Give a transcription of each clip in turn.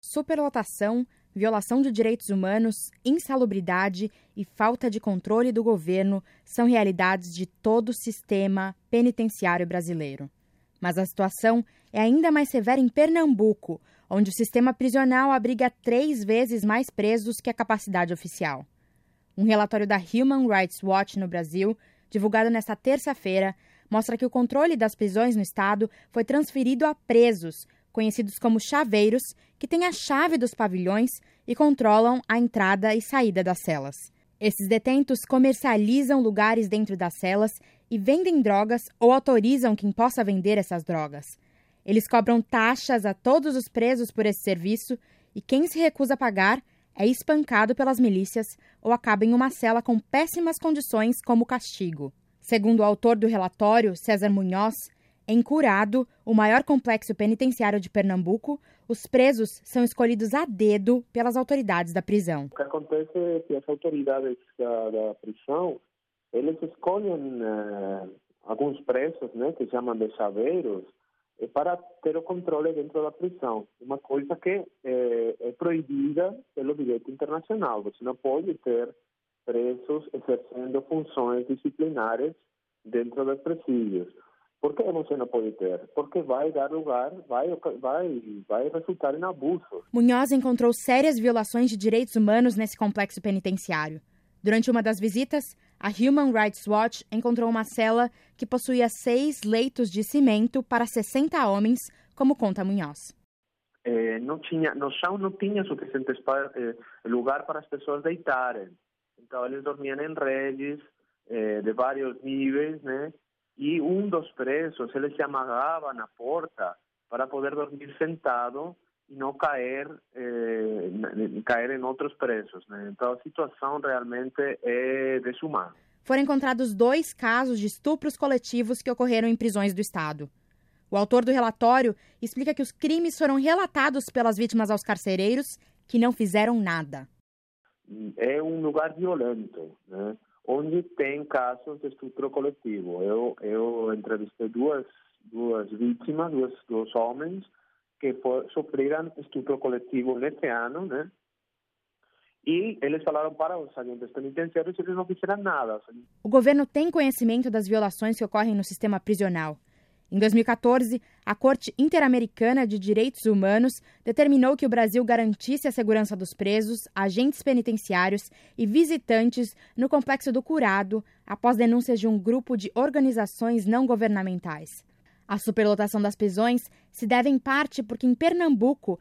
Superlotação, violação de direitos humanos, insalubridade e falta de controle do governo são realidades de todo o sistema penitenciário brasileiro. Mas a situação é ainda mais severa em Pernambuco, onde o sistema prisional abriga 3 vezes mais presos que a capacidade oficial. Um relatório da Human Rights Watch no Brasil, divulgado nesta terça-feira, mostra que o controle das prisões no estado foi transferido a presos, conhecidos como chaveiros, que têm a chave dos pavilhões e controlam a entrada e saída das celas. Esses detentos comercializam lugares dentro das celas e vendem drogas ou autorizam quem possa vender essas drogas. Eles cobram taxas a todos os presos por esse serviço e quem se recusa a pagar é espancado pelas milícias ou acaba em uma cela com péssimas condições como castigo. Segundo o autor do relatório, César Munhoz, em Curado, o maior complexo penitenciário de Pernambuco, os presos são escolhidos a dedo pelas autoridades da prisão. O que acontece é que as autoridades da prisão, eles escolhem alguns presos, que chamam de chaveiros, para ter o controle dentro da prisão. Uma coisa que é proibida pelo direito internacional. Você não pode ter presos exercendo funções disciplinares dentro dos presídios. Por que você não pode ter? Porque vai dar lugar, vai resultar em abuso. Munhoz encontrou sérias violações de direitos humanos nesse complexo penitenciário. Durante uma das visitas, a Human Rights Watch encontrou uma cela que possuía 6 leitos de cimento para 60 homens, como conta Munhoz. No chão não tinha suficiente lugar para as pessoas deitarem. Então, eles dormiam em redes de vários níveis, E um dos presos, ele se amarrava na porta para poder dormir sentado e não cair em outros presos. Então, a situação realmente é desumana. Foram encontrados 2 casos de estupros coletivos que ocorreram em prisões do estado. O autor do relatório explica que os crimes foram relatados pelas vítimas aos carcereiros que não fizeram nada. É um lugar violento, onde tem casos de estupro coletivo. Eu entrevistei duas vítimas, dois homens, que sofreram estupro coletivo nesse ano, E eles falaram para os agentes penitenciários que eles não fizeram nada. O governo tem conhecimento das violações que ocorrem no sistema prisional. Em 2014, a Corte Interamericana de Direitos Humanos determinou que o Brasil garantisse a segurança dos presos, agentes penitenciários e visitantes no complexo do Curado, após denúncias de um grupo de organizações não governamentais. A superlotação das prisões se deve em parte porque em Pernambuco,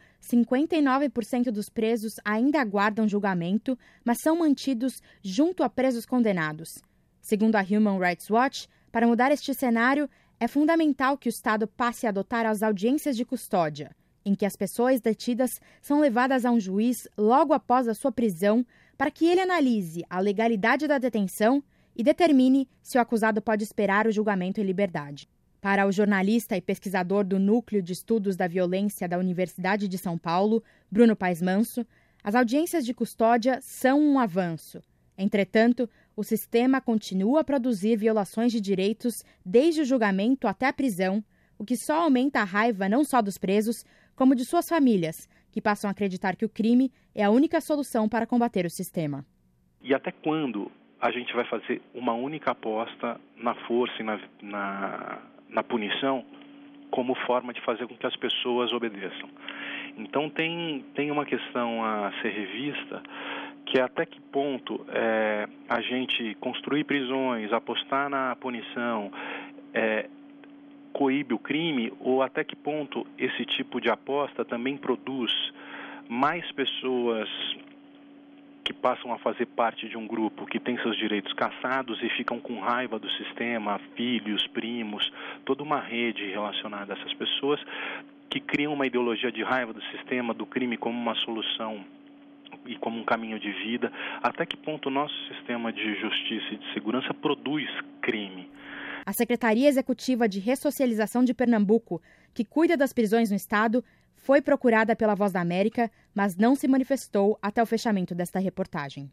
59% dos presos ainda aguardam julgamento, mas são mantidos junto a presos condenados. Segundo a Human Rights Watch, para mudar este cenário, é fundamental que o Estado passe a adotar as audiências de custódia, em que as pessoas detidas são levadas a um juiz logo após a sua prisão para que ele analise a legalidade da detenção e determine se o acusado pode esperar o julgamento em liberdade. Para o jornalista e pesquisador do Núcleo de Estudos da Violência da Universidade de São Paulo, Bruno Paes Manso, as audiências de custódia são um avanço. Entretanto, o sistema continua a produzir violações de direitos desde o julgamento até a prisão, o que só aumenta a raiva não só dos presos, como de suas famílias, que passam a acreditar que o crime é a única solução para combater o sistema. E até quando a gente vai fazer uma única aposta na força e na punição como forma de fazer com que as pessoas obedeçam? Então tem uma questão a ser revista, que é até que ponto a gente construir prisões, apostar na punição, coíbe o crime, ou até que ponto esse tipo de aposta também produz mais pessoas que passam a fazer parte de um grupo que tem seus direitos cassados e ficam com raiva do sistema, filhos, primos, toda uma rede relacionada a essas pessoas que criam uma ideologia de raiva do sistema, do crime como uma solução e como um caminho de vida. Até que ponto o nosso sistema de justiça e de segurança produz crime? A Secretaria Executiva de Ressocialização de Pernambuco, que cuida das prisões no estado, foi procurada pela Voz da América, mas não se manifestou até o fechamento desta reportagem.